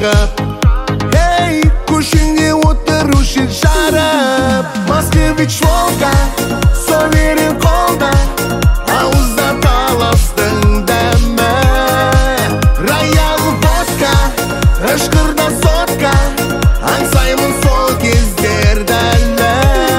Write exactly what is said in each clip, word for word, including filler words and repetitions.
шағып, ей, көшеңде отырушы жарып. Москвич волга, соверен қолда, ауызда таластың дәмі. Роял водка, ышқырда сотка, аңсаймын сол кездерді әлі.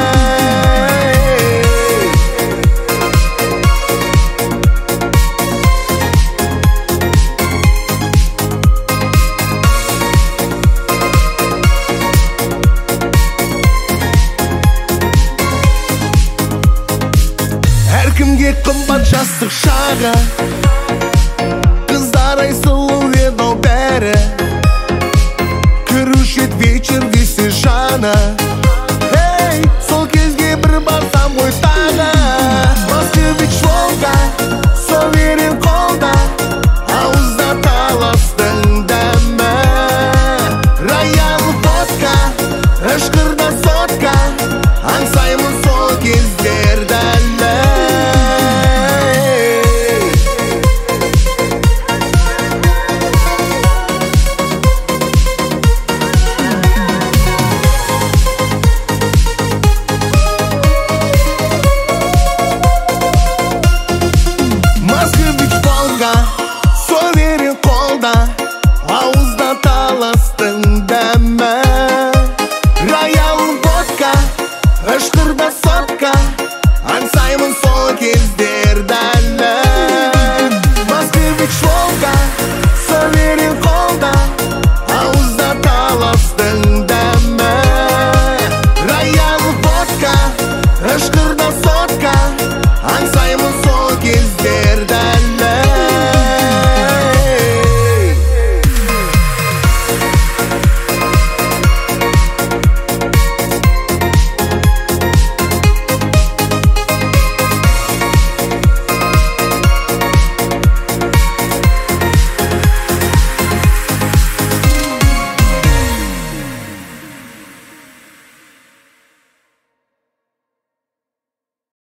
Әркімге қымбат жастық шағы, қыздар ай сұлу еді ау бәрі. Кіруші ед вечер десе жаны,